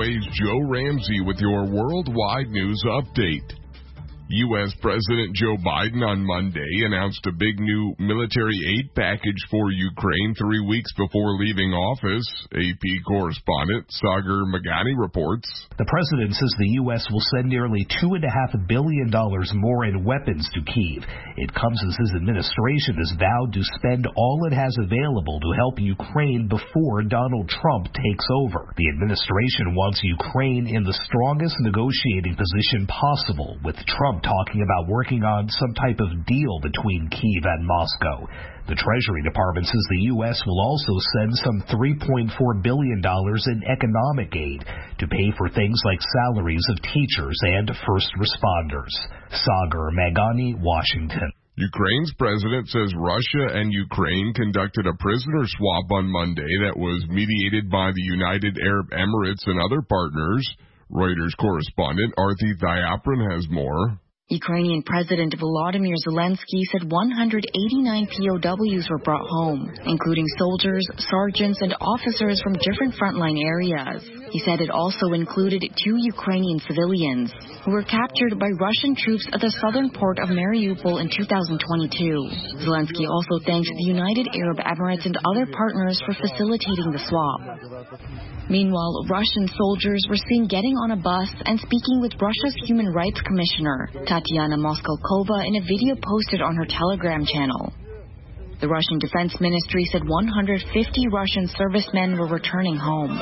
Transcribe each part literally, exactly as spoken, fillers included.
A's Joe Ramsey with your worldwide news update. U S. President Joe Biden on Monday announced a big new military aid package for Ukraine three weeks before leaving office. A P correspondent Sagar Magani reports. The president says the U S will send nearly two point five billion dollars more in weapons to Kyiv. It comes as his administration has vowed to spend all it has available to help Ukraine before Donald Trump takes over. The administration wants Ukraine in the strongest negotiating position possible, with Trump talking about working on some type of deal between Kyiv and Moscow. The Treasury Department says the U S will also send some three point four billion dollars in economic aid to pay for things like salaries of teachers and first responders. Sagar Magani, Washington. Ukraine's president says Russia and Ukraine conducted a prisoner swap on Monday that was mediated by the United Arab Emirates and other partners. Reuters correspondent Arthi Thayapran has more. Ukrainian President Volodymyr Zelensky said one hundred eighty-nine P O Ws were brought home, including soldiers, sergeants, and officers from different frontline areas. He said it also included two Ukrainian civilians who were captured by Russian troops at the southern port of Mariupol in two thousand twenty-two. Zelensky also thanked the United Arab Emirates and other partners for facilitating the swap. Meanwhile, Russian soldiers were seen getting on a bus and speaking with Russia's Human Rights Commissioner, Tatiana Moskalkova, in a video posted on her Telegram channel. The Russian Defense Ministry said one hundred fifty Russian servicemen were returning home.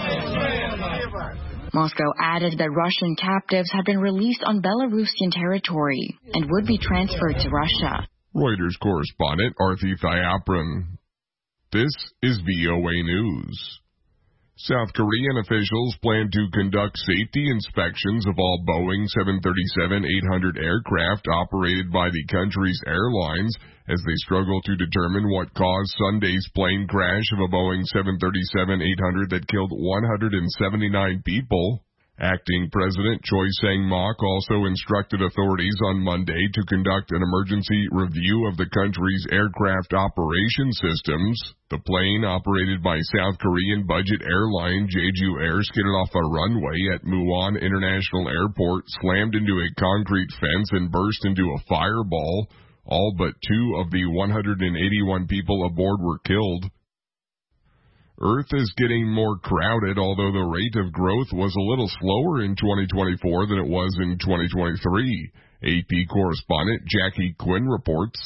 Moscow added that Russian captives had been released on Belarusian territory and would be transferred to Russia. Reuters correspondent Arthi Thayapran. This is V O A News. South Korean officials plan to conduct safety inspections of all Boeing seven thirty-seven eight hundred aircraft operated by the country's airlines as they struggle to determine what caused Sunday's plane crash of a Boeing seven thirty-seven eight hundred that killed one hundred seventy-nine people. Acting President Choi Sang-mok also instructed authorities on Monday to conduct an emergency review of the country's aircraft operation systems. The plane, operated by South Korean budget airline Jeju Air, skidded off a runway at Muwon International Airport, slammed into a concrete fence, and burst into a fireball. All but two of the one hundred eighty-one people aboard were killed. Earth is getting more crowded, although the rate of growth was a little slower in twenty twenty-four than it was in twenty twenty-three. A P correspondent Jackie Quinn reports.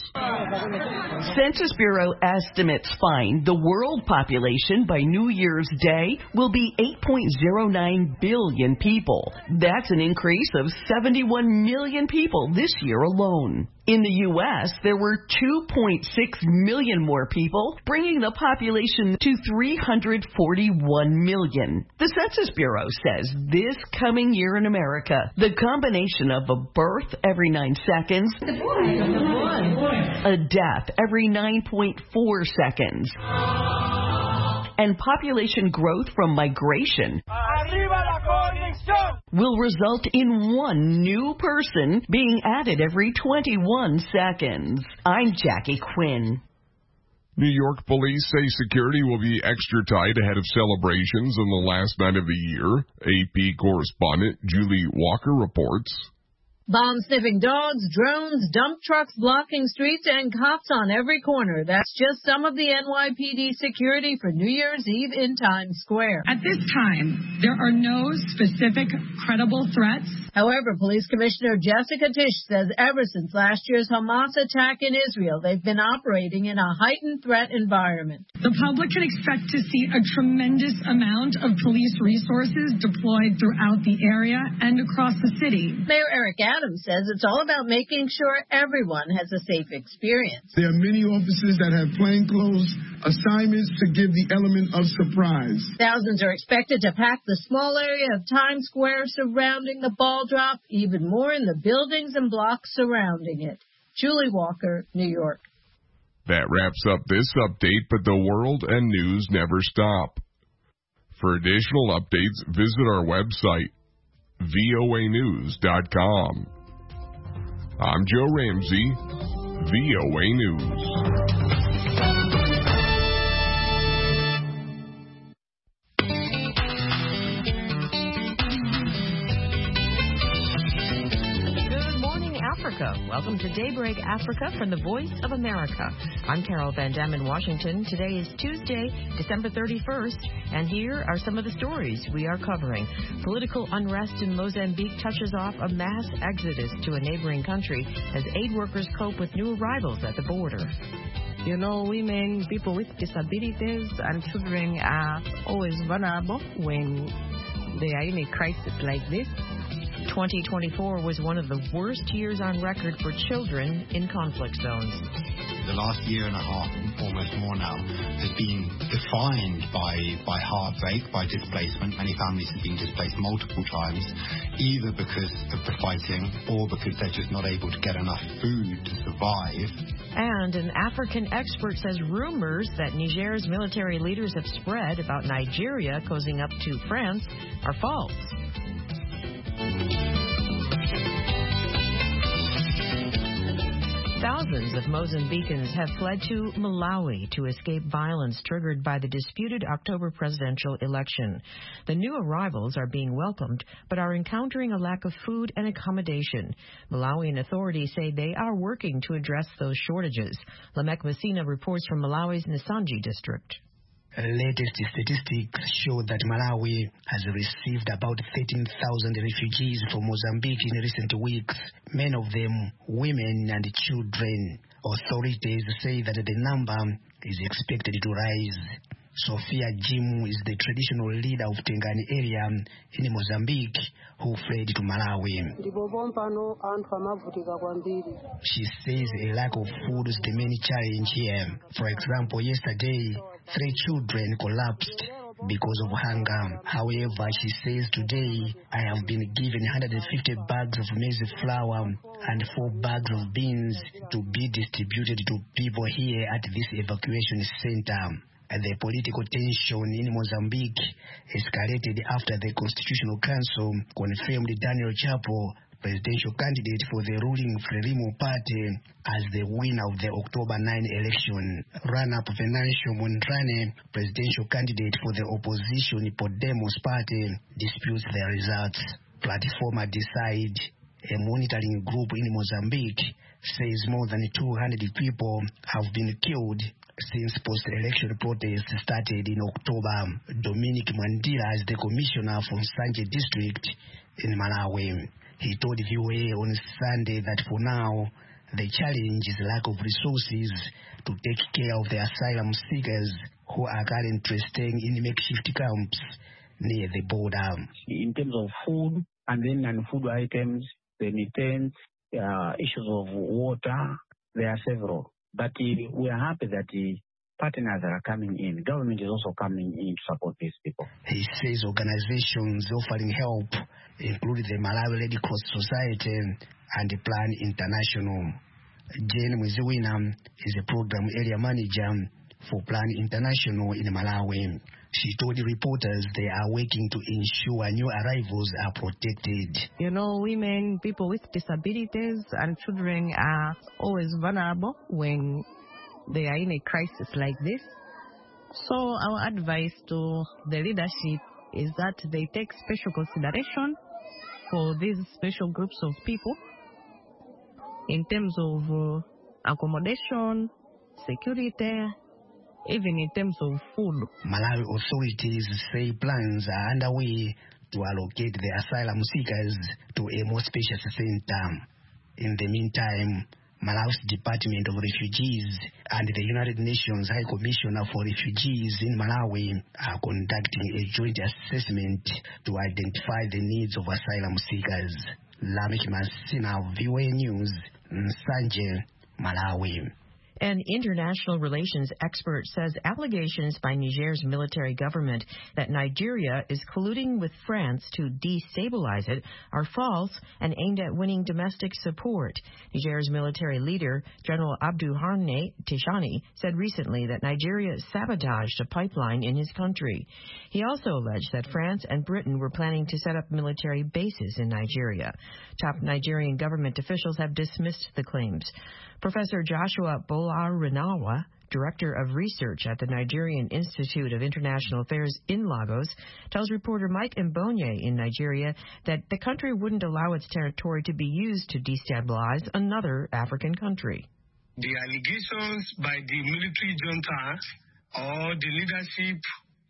Census Bureau estimates find the world population by New Year's Day will be eight point oh nine billion people. That's an increase of seventy-one million people this year alone. In the U S, there were two point six million more people, bringing the population to three hundred forty-one million. The Census Bureau says this coming year in America, the combination of a birth every nine seconds, a death every nine point four seconds, and population growth from migration will result in one new person being added every twenty-one seconds. I'm Jackie Quinn. New York police say security will be extra tight ahead of celebrations on the last night of the year. A P correspondent Julie Walker reports. Bomb-sniffing dogs, drones, dump trucks blocking streets, and cops on every corner. That's just some of the N Y P D security for New Year's Eve in Times Square. At this time, there are no specific credible threats. However, Police Commissioner Jessica Tisch says ever since last year's Hamas attack in Israel, they've been operating in a heightened threat environment. The public can expect to see a tremendous amount of police resources deployed throughout the area and across the city. Mayor Eric Adams says it's all about making sure everyone has a safe experience. There are many officers that have plainclothes assignments to give the element of surprise. Thousands are expected to pack the small area of Times Square surrounding the ball drop, even more in the buildings and blocks surrounding it. Julie Walker, New York. That wraps up this update, but the world and news never stop. For additional updates, visit our website, V O A news dot com. I'm Joe Ramsey, V O A News. Africa. Welcome to Daybreak Africa from the Voice of America. I'm Carol Van Dam in Washington. Today is Tuesday, December thirty-first, and here are some of the stories we are covering. Political unrest in Mozambique touches off a mass exodus to a neighboring country as aid workers cope with new arrivals at the border. You know, women, people with disabilities, and children are always vulnerable when they are in a crisis like this. twenty twenty-four was one of the worst years on record for children in conflict zones. The last year and a half, almost more now, has been defined by, by heartbreak, by displacement. Many families have been displaced multiple times, either because of the fighting or because they're just not able to get enough food to survive. And an African expert says rumors that Niger's military leaders have spread about Nigeria cozying up to France are false. Thousands of Mozambicans have fled to Malawi to escape violence triggered by the disputed October presidential election. The new arrivals are being welcomed, but are encountering a lack of food and accommodation. Malawian authorities say they are working to address those shortages. Lamek Messina reports from Malawi's Nisanji district. Latest statistics show that Malawi has received about thirteen thousand refugees from Mozambique in recent weeks, many of them women and children. Authorities say that the number is expected to rise. Sophia Jim is the traditional leader of Tengani area in Mozambique who fled to Malawi. She says a lack of food is the main challenge here. For example, yesterday, three children collapsed because of hunger. However, she says today, I have been given one hundred fifty bags of maize flour and four bags of beans to be distributed to people here at this evacuation center. And the political tension in Mozambique escalated after the Constitutional Council confirmed Daniel Chapo, presidential candidate for the ruling Frelimo Party, as the winner of the October ninth election. Runner-up Venancio Mondrane, presidential candidate for the opposition Podemos Party, disputes the results. Platforma Decide, a monitoring group in Mozambique, says more than two hundred people have been killed since post-election protests started in October. Dominic Mandela is the commissioner from Sanje district in Malawi. He told V O A on Sunday that for now, the challenge is lack of resources to take care of the asylum seekers who are currently staying in makeshift camps near the border. In terms of food and then non-food items, remittance, uh, issues of water, there are several. But uh, we are happy that the partners are coming in. Government is also coming in to support these people. He says organizations offering help include the Malawi Red Cross Society and Plan International. Jane Mwiziwina is a program area manager for Plan International in Malawi. She told the reporters they are working to ensure new arrivals are protected. You know, women, people with disabilities, and children are always vulnerable when they are in a crisis like this. So our advice to the leadership is that they take special consideration for these special groups of people in terms of uh, accommodation, security, even in terms of food. Malawi authorities say plans are underway to allocate the asylum seekers to a more spacious center. In the meantime, Malawi's Department of Refugees and the United Nations High Commissioner for Refugees in Malawi are conducting a joint assessment to identify the needs of asylum seekers. Lamek Messina, V O A News, Nsanje, Malawi. An international relations expert says allegations by Niger's military government that Nigeria is colluding with France to destabilize it are false and aimed at winning domestic support. Niger's military leader, General Abdurrahmane Tishani, said recently that Nigeria sabotaged a pipeline in his country. He also alleged that France and Britain were planning to set up military bases in Nigeria. Top Nigerian government officials have dismissed the claims. Professor Joshua Bola Bolarinawa, Director of Research at the Nigerian Institute of International Affairs in Lagos, tells reporter Mike Mbonye in Nigeria that the country wouldn't allow its territory to be used to destabilize another African country. The allegations by the military junta or the leadership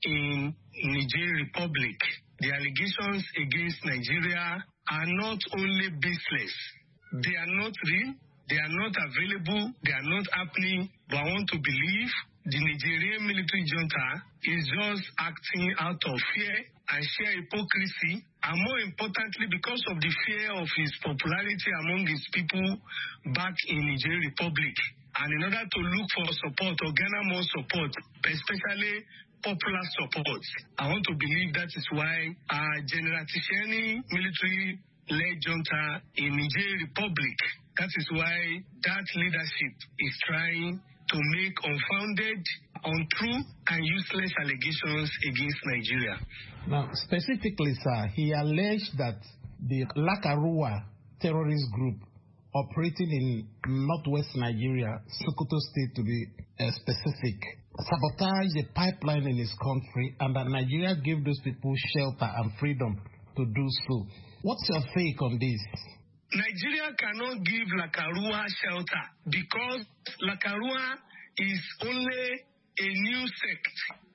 in Niger Republic, the allegations against Nigeria are not only baseless, they are not real, they are not available, they are not happening, but I want to believe the Nigerian military junta is just acting out of fear and sheer hypocrisy, and more importantly, because of the fear of his popularity among his people back in Niger Republic. And in order to look for support or garner more support, especially popular support, I want to believe that is why uh, General Tishani military-led junta in Niger Republic, that is why that leadership is trying to make unfounded, untrue, and useless allegations against Nigeria. Now, specifically, sir, he alleged that the Lakarua terrorist group operating in northwest Nigeria, Sokoto State to be uh, specific, sabotaged a pipeline in his country, and that Nigeria gave those people shelter and freedom to do so. What's your take on this? Nigeria cannot give Lakarua shelter because Lakarua is only a new sect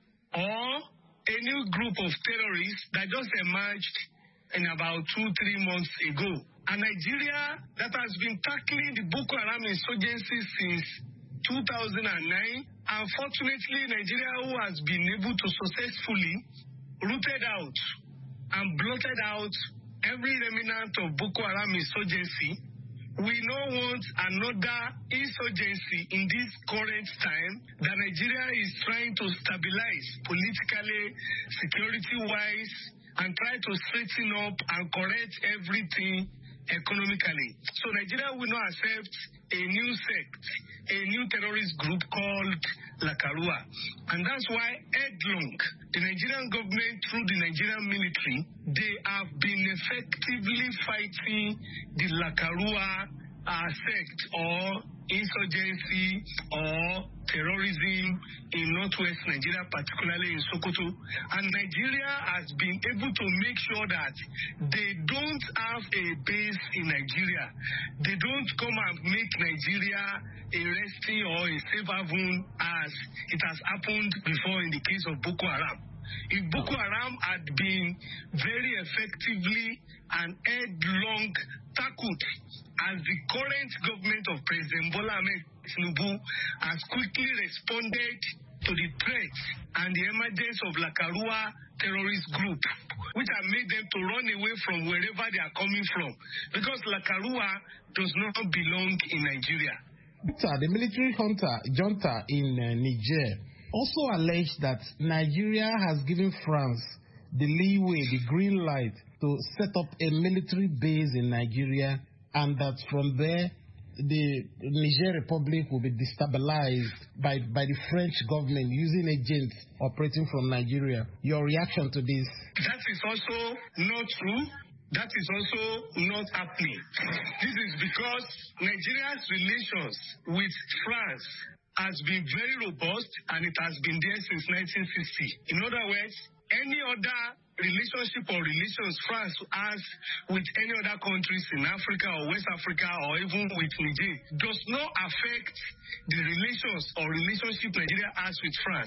or a new group of terrorists that just emerged in about two, three months ago. And Nigeria that has been tackling the Boko Haram insurgency since two thousand nine, unfortunately, Nigeria, who has been able to successfully rooted out and blotted out every remnant of Boko Haram insurgency, we now want another insurgency in this current time that Nigeria is trying to stabilize politically, security-wise, and try to straighten up and correct everything economically. So Nigeria will not accept a new sect, a new terrorist group called Lakarua. And that's why headlong, the Nigerian government through the Nigerian military, they have been effectively fighting the Lakarua uh, sect or insurgency or terrorism in northwest Nigeria, particularly in Sokoto. And Nigeria has been able to make sure that they don't have a base in Nigeria. They don't come and make Nigeria a resting or a safe haven as it has happened before in the case of Boko Haram. If Boko Haram had been very effectively and headlong tackled as the current government of President Bola Ahmed Tinubu has quickly responded to the threats and the emergence of Lakarua terrorist group, which have made them to run away from wherever they are coming from, because Lakarua does not belong in Nigeria. The military junta, junta in uh, Niger also alleged that Nigeria has given France the leeway, the green light to set up a military base in Nigeria, and that from there the Niger Republic will be destabilized by, by the French government using agents operating from Nigeria. Your reaction to this? That is also not true. That is also not happening. This is because Nigeria's relations with France has been very robust, and it has been there since nineteen sixty. In other words, any other relationship or relations France has with any other countries in Africa or West Africa or even with Niger does not affect the relations or relationship Nigeria has with France.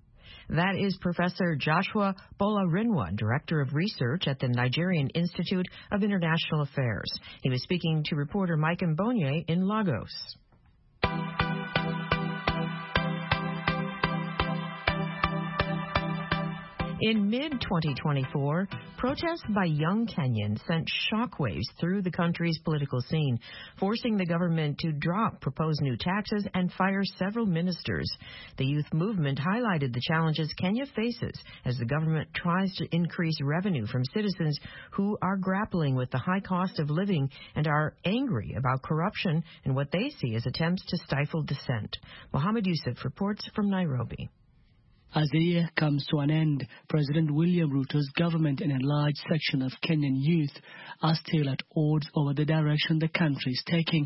That is Professor Joshua Bola-Rinwa, Director of Research at the Nigerian Institute of International Affairs. He was speaking to reporter Mike Mbonye in Lagos. In mid twenty twenty-four, protests by young Kenyans sent shockwaves through the country's political scene, forcing the government to drop proposed new taxes and fire several ministers. The youth movement highlighted the challenges Kenya faces as the government tries to increase revenue from citizens who are grappling with the high cost of living and are angry about corruption and what they see as attempts to stifle dissent. Mohammed Yusuf reports from Nairobi. As the year comes to an end, President William Ruto's government and a large section of Kenyan youth are still at odds over the direction the country is taking.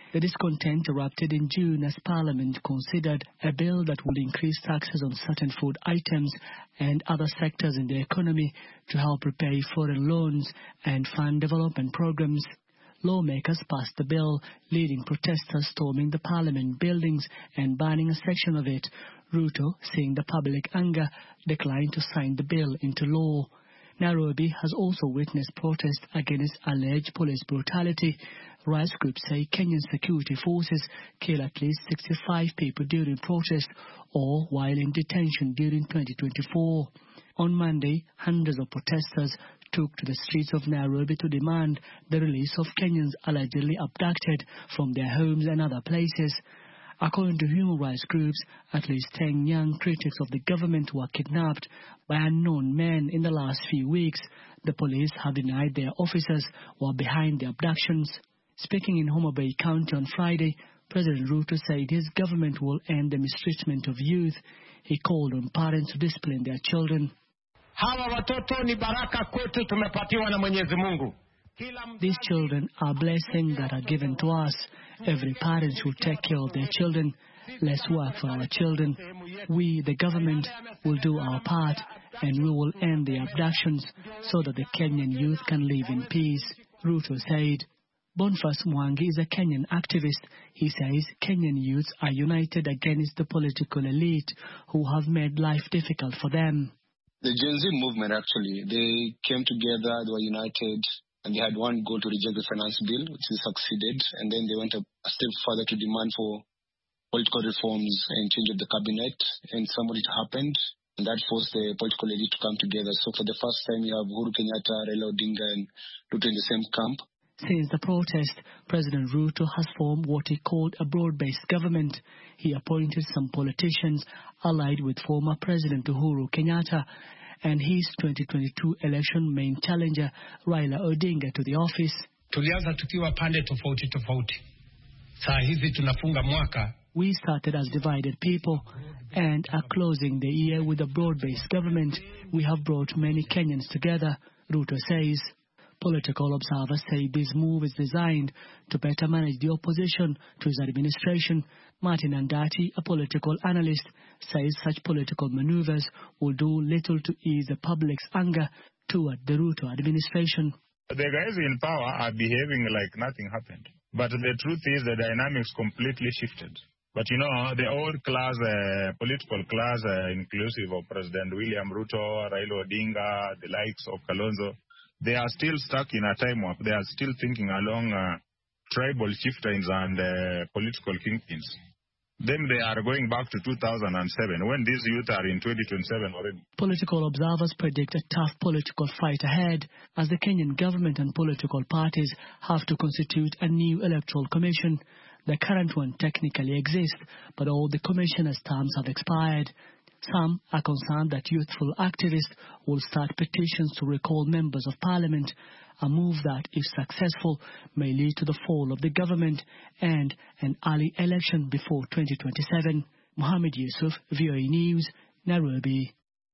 The discontent erupted in June as Parliament considered a bill that would increase taxes on certain food items and other sectors in the economy to help repay foreign loans and fund development programs. Lawmakers passed the bill, leading protesters storming the Parliament buildings and burning a section of it. Ruto, seeing the public anger, declined to sign the bill into law. Nairobi has also witnessed protests against alleged police brutality. Rights groups say Kenyan security forces killed at least sixty-five people during protests or while in detention during twenty twenty-four. On Monday, hundreds of protesters took to the streets of Nairobi to demand the release of Kenyans allegedly abducted from their homes and other places. According to human rights groups, at least ten young critics of the government were kidnapped by unknown men in the last few weeks. The police have denied their officers were behind the abductions. Speaking in Homa Bay County on Friday, President Ruto said his government will end the mistreatment of youth. He called on parents to discipline their children. Hawa watoto ni baraka kwetu, tumepatiwa na Mwenyezi Mungu. These children are blessings that are given to us. Every parent should take care of their children. Let's work for our children. We, the government, will do our part, and we will end the abductions so that the Kenyan youth can live in peace, Ruto said. Boniface Mwangi is a Kenyan activist. He says Kenyan youths are united against the political elite who have made life difficult for them. The Gen Z movement, actually, they came together, they were united, and they had one goal to reject the finance bill, which they succeeded, and then they went a, a step further to demand for political reforms and change of the cabinet, and some of it happened, and that forced the political elite to come together. So for the first time, you have Uhuru Kenyatta, Raila Odinga, and Ruto in the same camp. Since the protest, President Ruto has formed what he called a broad-based government. He appointed some politicians allied with former President Uhuru Kenyatta and his twenty twenty-two election main challenger, Raila Odinga, to the office. Tulianza tukiwa pande tofauti tofauti. Saa hizi tunafunga mwaka. We started as divided people and are closing the year with a broad-based government. We have brought many Kenyans together, Ruto says. Political observers say this move is designed to better manage the opposition to his administration. Martin Andati, a political analyst, says such political maneuvers will do little to ease the public's anger toward the Ruto administration. The guys in power are behaving like nothing happened. But the truth is the dynamics completely shifted. But you know, the old class, uh, political class, uh, inclusive of President William Ruto, Raila Odinga, the likes of Kalonzo, they are still stuck in a time warp. They are still thinking along uh, tribal chieftains and uh, political kingpins. Then they are going back to two thousand seven, when these youth are in twenty twenty-seven already. Political observers predict a tough political fight ahead as the Kenyan government and political parties have to constitute a new electoral commission. The current one technically exists, but all the commissioners' terms have expired. Some are concerned that youthful activists will start petitions to recall members of parliament, a move that, if successful, may lead to the fall of the government and an early election before twenty twenty-seven. Mohammed Yusuf, V O A News, Nairobi.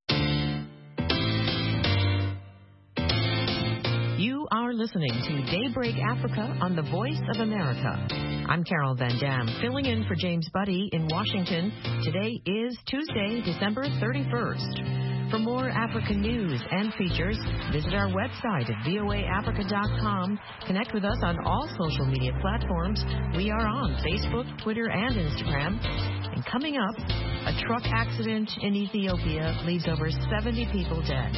You are listening to Daybreak Africa on the Voice of America. I'm Carol Van Dam, filling in for James Buddy in Washington. Today is Tuesday, December thirty-first. For more African news and features, visit our website at V O A Africa dot com. Connect with us on all social media platforms. We are on Facebook, Twitter, and Instagram. And coming up, a truck accident in Ethiopia leaves over seventy people dead.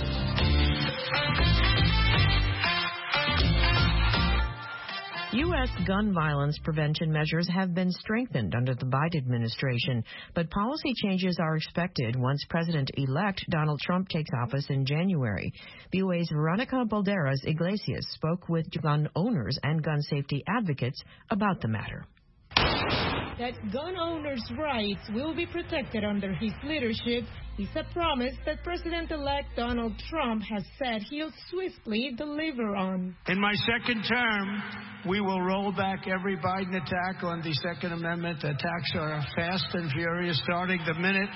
U S gun violence prevention measures have been strengthened under the Biden administration, but policy changes are expected once President-elect Donald Trump takes office in January. V O A's Veronica Balderas Iglesias spoke with gun owners and gun safety advocates about the matter. That gun owners' rights will be protected under his leadership is a promise that President-elect Donald Trump has said he'll swiftly deliver on. In my second term, we will roll back every Biden attack on the Second Amendment. Attacks are fast and furious, starting the minute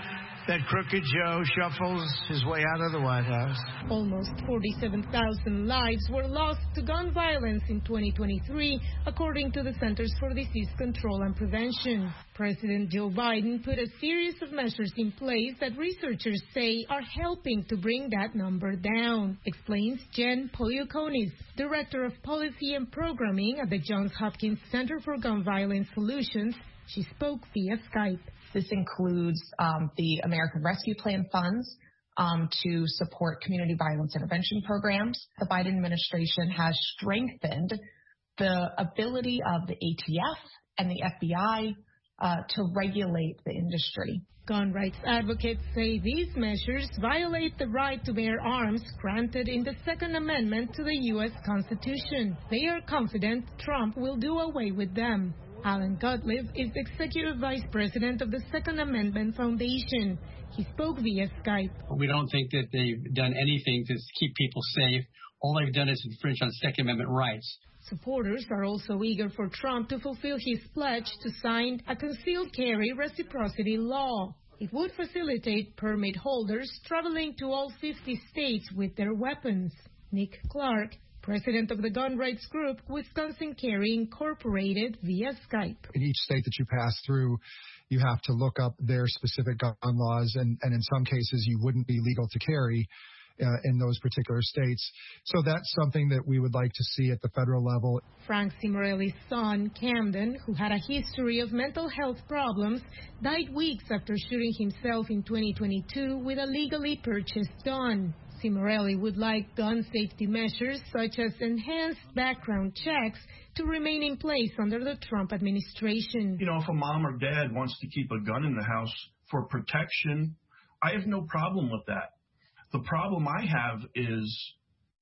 that Crooked Joe shuffles his way out of the White House. Almost forty-seven thousand lives were lost to gun violence in twenty twenty-three, according to the Centers for Disease Control and Prevention. President Joe Biden put a series of measures in place that researchers say are helping to bring that number down, explains Jen Poliukonis, Director of Policy and Programming at the Johns Hopkins Center for Gun Violence Solutions. She spoke via Skype. This includes um, the American Rescue Plan funds um, to support community violence intervention programs. The Biden administration has strengthened the ability of the A T F and the F B I uh, to regulate the industry. Gun rights advocates say these measures violate the right to bear arms granted in the Second Amendment to the U S Constitution. They are confident Trump will do away with them. Alan Gottlieb is Executive Vice President of the Second Amendment Foundation. He spoke via Skype. We don't think that they've done anything to keep people safe. All they've done is infringe on Second Amendment rights. Supporters are also eager for Trump to fulfill his pledge to sign a concealed carry reciprocity law. It would facilitate permit holders traveling to all fifty states with their weapons. Nick Clark, President of the gun rights group Wisconsin Carry Incorporated, via Skype. In each state that you pass through, you have to look up their specific gun laws, and, and in some cases you wouldn't be legal to carry uh, in those particular states. So that's something that we would like to see at the federal level. Frank Cimarelli's son, Camden, who had a history of mental health problems, died weeks after shooting himself in twenty twenty-two with a legally purchased gun. Cimarelli would like gun safety measures such as enhanced background checks to remain in place under the Trump administration. You know, if a mom or dad wants to keep a gun in the house for protection, I have no problem with that. The problem I have is,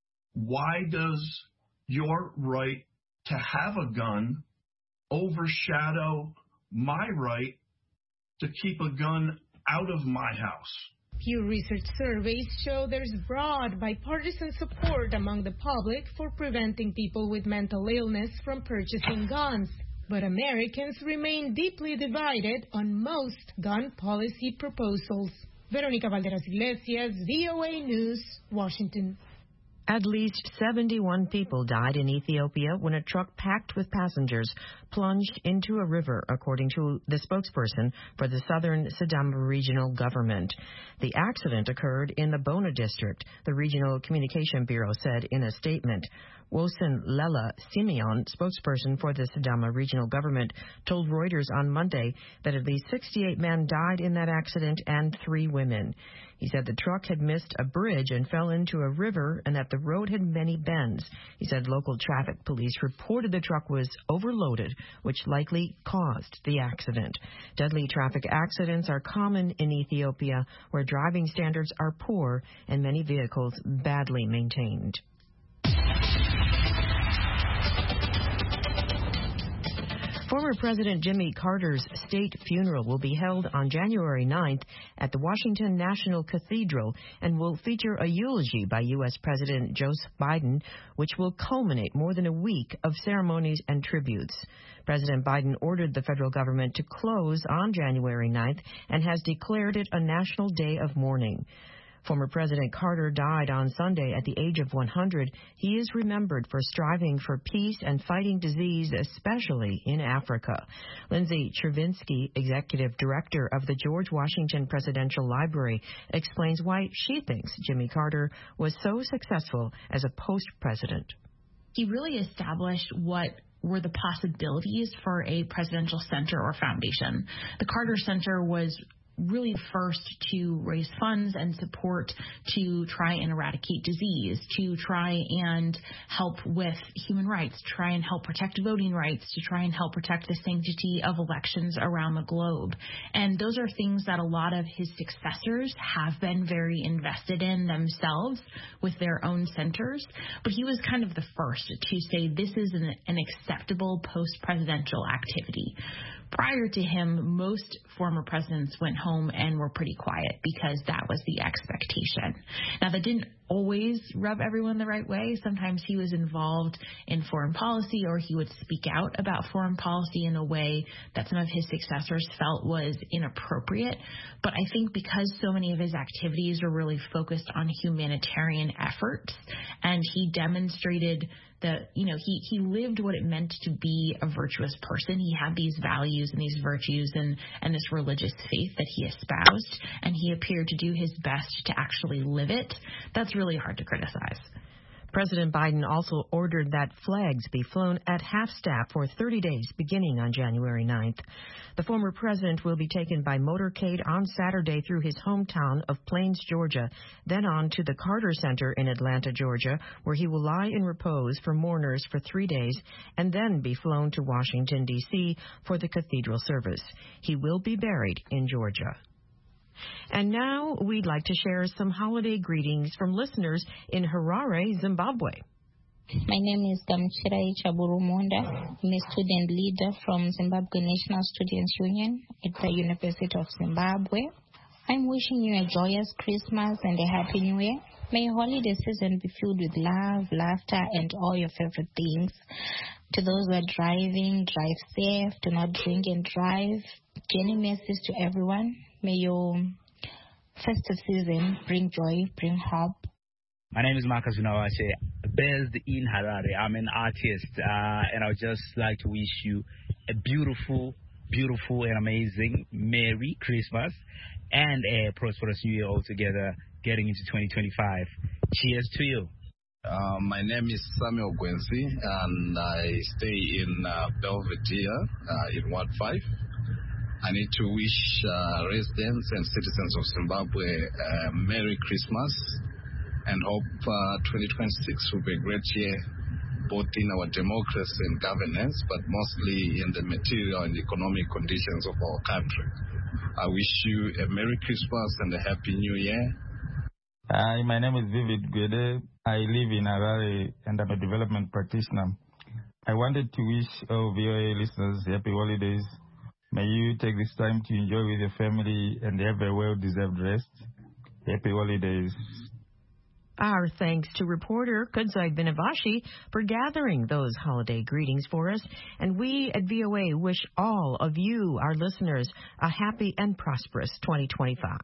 why does your right to have a gun overshadow my right to keep a gun out of my house? Pew Research surveys show there's broad bipartisan support among the public for preventing people with mental illness from purchasing guns. But Americans remain deeply divided on most gun policy proposals. Veronica Valderas Iglesias, V O A News, Washington. At least seventy-one people died in Ethiopia when a truck packed with passengers plunged into a river, according to the spokesperson for the Southern Sidama Regional Government. The accident occurred in the Bona district, the Regional Communication Bureau said in a statement. Wosen Lela Simeon, spokesperson for the Sidama Regional Government, told Reuters on Monday that at least sixty-eight men died in that accident and three women. He said the truck had missed a bridge and fell into a river and that the road had many bends. He said local traffic police reported the truck was overloaded, which likely caused the accident. Deadly traffic accidents are common in Ethiopia, where driving standards are poor and many vehicles badly maintained. Former President Jimmy Carter's state funeral will be held on January ninth at the Washington National Cathedral and will feature a eulogy by U S President Joseph Biden, which will culminate more than a week of ceremonies and tributes. President Biden ordered the federal government to close on January ninth and has declared it a national day of mourning. Former President Carter died on Sunday at the age of one hundred. He is remembered for striving for peace and fighting disease, especially in Africa. Lindsay Chervinsky, Executive Director of the George Washington Presidential Library, explains why she thinks Jimmy Carter was so successful as a post-president. He really established what were the possibilities for a presidential center or foundation. The Carter Center was really first to raise funds and support to try and eradicate disease, to try and help with human rights, try and help protect voting rights, to try and help protect the sanctity of elections around the globe. And those are things that a lot of his successors have been very invested in themselves with their own centers. But he was kind of the first to say this is an, an acceptable post-presidential activity. Prior to him, most former presidents went home and were pretty quiet because that was the expectation. Now, that didn't always rub everyone the right way. Sometimes he was involved in foreign policy, or he would speak out about foreign policy in a way that some of his successors felt was inappropriate. But I think because so many of his activities were really focused on humanitarian efforts, and he demonstrated that, you know, he, he lived what it meant to be a virtuous person. He had these values and these virtues and, and this religious faith that he espoused, and he appeared to do his best to actually live it. That's really hard to criticize. President Biden also ordered that flags be flown at half-staff for thirty days beginning on January ninth. The former president will be taken by motorcade on Saturday through his hometown of Plains, Georgia, then on to the Carter Center in Atlanta, Georgia, where he will lie in repose for mourners for three days and then be flown to Washington, D C for the cathedral service. He will be buried in Georgia. And now we'd like to share some holiday greetings from listeners in Harare, Zimbabwe. My name is Gamchirai Chaburumunda. I'm a student leader from Zimbabwe National Students Union at the University of Zimbabwe. I'm wishing you a joyous Christmas and a Happy New Year. May your holiday season be filled with love, laughter, and all your favorite things. To those who are driving, drive safe. Do not drink and drive. Journey messages to everyone. May your festive season bring joy, bring hope. My name is Marcus Unawache, based in Harare. I'm an artist, uh, and I would just like to wish you a beautiful, beautiful and amazing Merry Christmas and a prosperous New Year altogether, getting into twenty twenty-five. Cheers to you. Uh, my name is Samuel Gwensi, and I stay in uh, Belvedere uh, in Ward five. I need to wish uh, residents and citizens of Zimbabwe a Merry Christmas and hope uh, twenty twenty-six will be a great year, both in our democracy and governance, but mostly in the material and economic conditions of our country. I wish you a Merry Christmas and a Happy New Year. Hi, my name is Vivid Gwede. I live in Harare and I'm a development practitioner. I wanted to wish all V O A listeners happy holidays. May you take this time to enjoy with your family and have a well-deserved rest. Happy holidays. Our thanks to reporter Kudzai Binavashi for gathering those holiday greetings for us. And we at V O A wish all of you, our listeners, a happy and prosperous twenty twenty-five.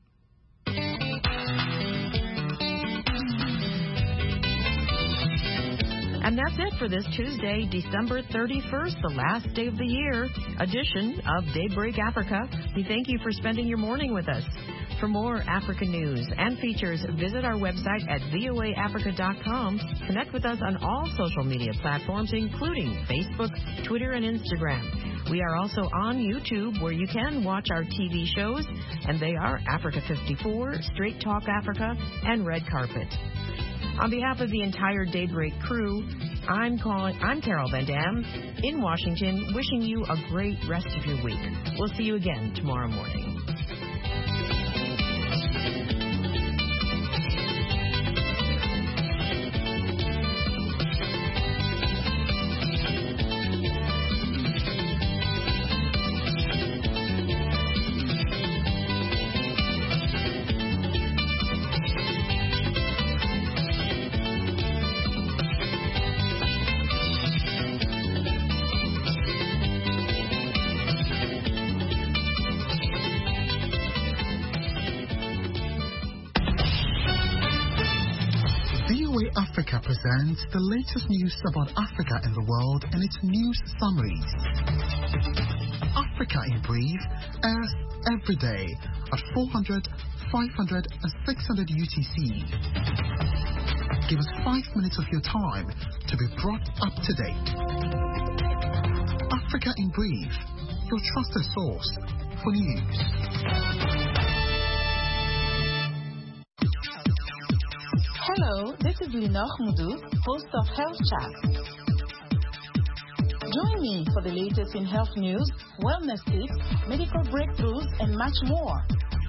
And that's it for this Tuesday, December thirty-first, the last day of the year edition of Daybreak Africa. We thank you for spending your morning with us. For more Africa news and features, visit our website at V O A Africa dot com. Connect with us on all social media platforms, including Facebook, Twitter, and Instagram. We are also on YouTube, where you can watch our T V shows, and they are Africa fifty-four, Straight Talk Africa, and Red Carpet. On behalf of the entire Daybreak crew, I'm calling, I'm Carol Van Dam in Washington, wishing you a great rest of your week. We'll see you again tomorrow morning. Africa presents the latest news about Africa and the world and its news summaries. Africa in Brief airs every day at four hundred, five hundred, and six hundred U T C. Give us five minutes of your time to be brought up to date. Africa in Brief, your trusted source for news. Hello, this is Linor Mudu, host of Health Chat. Join me for the latest in health news, wellness tips, medical breakthroughs, and much more.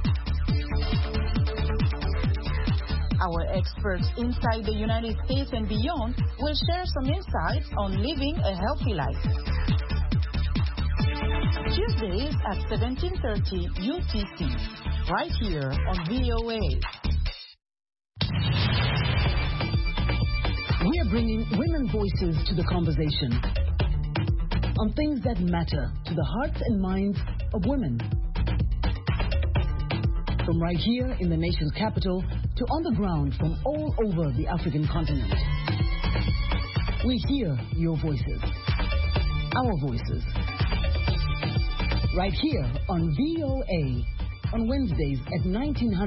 Our experts inside the United States and beyond will share some insights on living a healthy life. Tuesdays at seventeen thirty U T C, right here on V O A. We are bringing women voices to the conversation on things that matter to the hearts and minds of women. From right here in the nation's capital to on the ground from all over the African continent. We hear your voices, our voices, right here on V O A on Wednesdays at nineteen hundred.